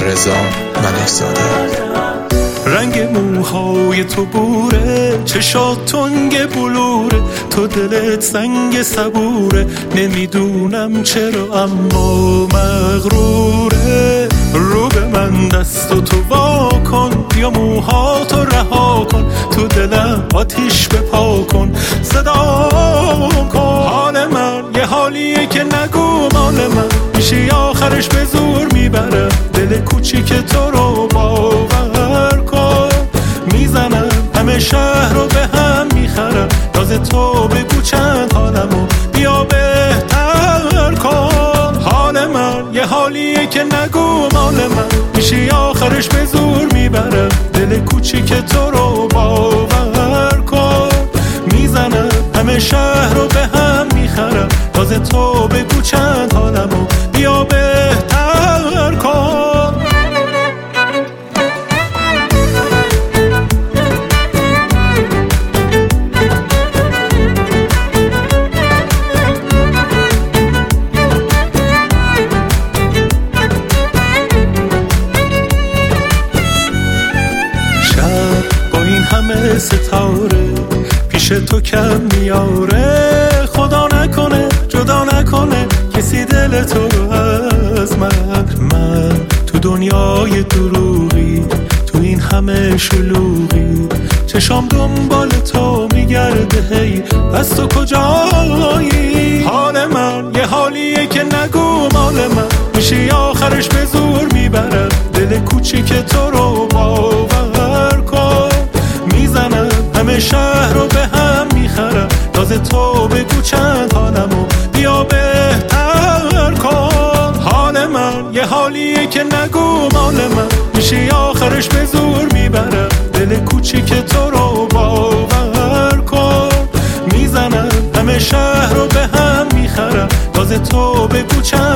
رضا ملک‌زاده. رنگ موهای تو بوره، چشات تنگ بلوره، تو دلت سنگ صبوره، نمیدونم چرا اما مغروره. رو به من دست و تو وا کن، یا موهاتو رها کن، تو دلم آتیش بپا کن، صدام کن. حال من یه حالیه که نگو مال من، میشه آخرش به زور میبرم دل کوچیک تو رو باور کن. میزنم همه شهر رو به هم میخرم، راز تو بگو چند حالمو بیا بهتر کن. حال من یه حالیه که نگو مال من، میشه آخرش به زور میبرم دل کوچیک تو رو باور کن. میزنم همه شهر رو به هم میخرم، راز تو بگو چند حالمو بیا بهتر کن. همه ستاره پیش تو کم میاره، خدا نکنه جدا نکنه کسی دل تو رو از من تو دنیای دروغی، تو این همه شلوغی، چشام دنبال تو میگرده هی پس تو کجایی؟ حال من یه حالیه که نگو مال من، میشه آخرش به زور میبرم دل کوچیک تو رو باور کن. میزنم همه شهر رو به هم میخرم، راز تو بگو چند حالمو بیا بهتر کن. حال من یه حالیه که نگو مال من، میشه آخرش به زور میبرم دل کوچیک تو رو باور کن. میزنم همه شهر رو به هم میخرم، راز تو بگو چند